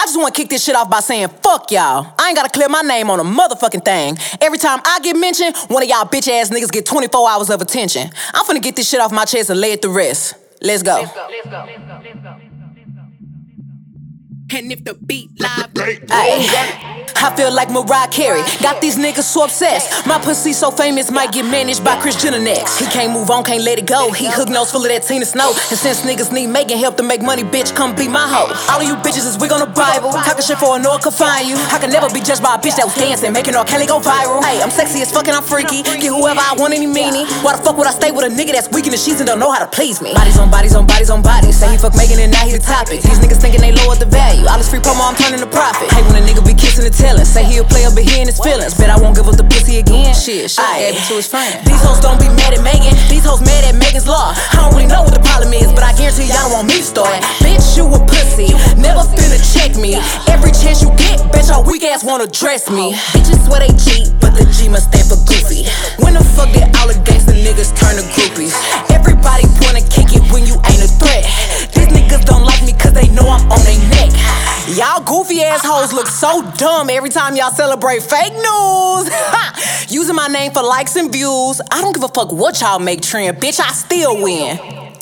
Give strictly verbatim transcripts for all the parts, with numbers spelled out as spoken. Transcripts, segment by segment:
I just wanna kick this shit off by saying, fuck y'all. I ain't gotta clear my name on a motherfucking thing. Every time I get mentioned, one of y'all bitch ass niggas get twenty-four hours of attention. I'm finna get this shit off my chest and lay it to rest. Let's go. Let's go. Let's go. Let's go. Let's go. And if the beat live, ay, I feel like Mariah Carey. Got these niggas so obsessed. My pussy so famous, might get managed by Kris Jenner next. He can't move on, can't let it go. He hook nose full of that Tina Snow. And since niggas need making help to make money, bitch, come be my hoe. All of you bitches is wig on the Bible. Talking shit for a no one can find you. I can never be judged by a bitch that was dancing, making R. Kelly go viral. Hey, I'm sexy as fucking, I'm freaky. Get whoever I want, any meanie. Why the fuck would I stay with a nigga that's weak in the sheets and don't know how to please me? Bodies on bodies on bodies on bodies. Say he fuck making it, now he the topic. These niggas thinking they lowered the value. All this free promo, I'm turning to profit. Hate when a nigga be kissing and telling. Say he'll play up but he in his feelings. Bet I won't give up the pussy again. Shit, shit, gave it to his friend. These hoes don't be mad at Megan. These hoes mad at Megan's law. I don't really know what the problem is, but I guarantee y'all don't want me to start. Bitch, you a pussy. Never finna check me. Every chance you get, bet your weak ass wanna dress me. Bitches swear they cheat, but the G must stand for goofy. When the fuck did all the gangsta niggas turn to groupies? Everybody wanna kick it when you ain't a threat. These niggas don't like me cause they know I'm on their neck. Y'all goofy assholes look so dumb every time y'all celebrate fake news. Using my name for likes and views. I don't give a fuck what y'all make trend, bitch, I still win.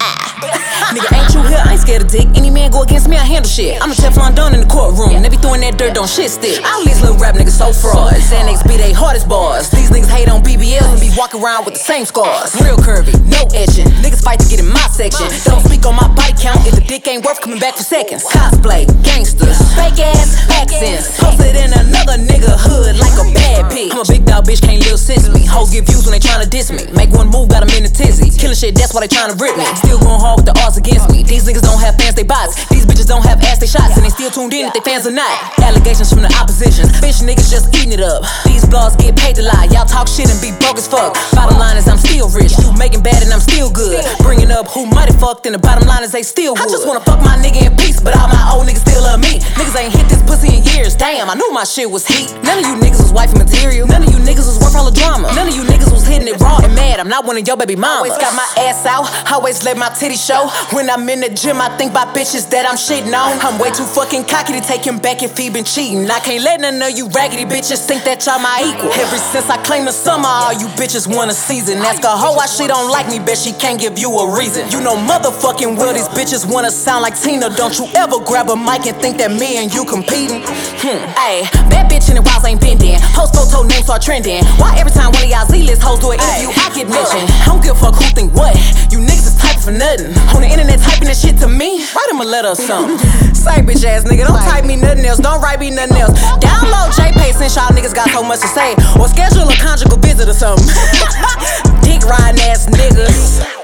Ah. Nigga, ain't you here? I ain't scared of dick. Any man go against me, I handle shit. I'm a Teflon Don in the courtroom. They be throwing that dirt, don't shit stick. All these little rap niggas so fraud. Xanax be they hardest bars. These niggas hate on B B Ls and be walking around with the same scars. Real curvy, no etching. Niggas fight to get in my section. Don't speak on my body count if the dick ain't worth coming back for seconds. Cosplay, gangsters, fake ass accents. Posted in another nigga hood like a bad bitch. I'm a big dog bitch, can't live since me. Hoes get views when they tryna diss me. Make one move, got them in a tizzy. Killing shit, that's why they tryna rip me. Still going hard with the odds against me. These niggas don't have fans, they bots. These bitches don't have ass, they shots. And they still tuned in if they fans or not. Allegations from the opposition. Bitch niggas just eating it up. These blogs get paid to lie. Y'all talk shit and be broke as fuck. Bottom line is I'm still rich. You making bad and I'm still good. Bringing up who might have fucked and the bottom line is they still would. I just wanna fuck my nigga in peace, but all my old niggas still love me. Niggas ain't hit this pussy in years. Damn, I knew my shit was heat. None of you niggas was wifey material. None of you niggas was worth all the drama. None of you niggas was hitting it raw and mad. I'm not one of your baby mamas. Always got my ass out. Always let my titty show. When I'm in the gym, I think about bitches that I'm shitting on. I'm way too fucking cocky to take him back if he been cheating. I can't let none of you raggedy bitches think that y'all my equal. Ever since I claimed the summer, all you bitches want a season. Ask a hoe why she don't like me, bet she can't give you a reason. You know motherfucking well these bitches wanna sound like Tina. Don't you ever grab a mic and think that me and you competing. Hmm, ayy, bad bitch in the walls ain't bending. Post photo names start trending. Why every time one of y'all Z-list hoes do an interview, I get mentioned? I don't give a fuck who think what. You niggas is typing for nothing. On the internet typing that shit to me. Write him a letter or something. Say bitch ass nigga, don't type me nothing else. Don't write me nothing else. Download J-Pay since y'all niggas got so much to say. Or schedule a conjugal visit or something. Dick riding ass niggas.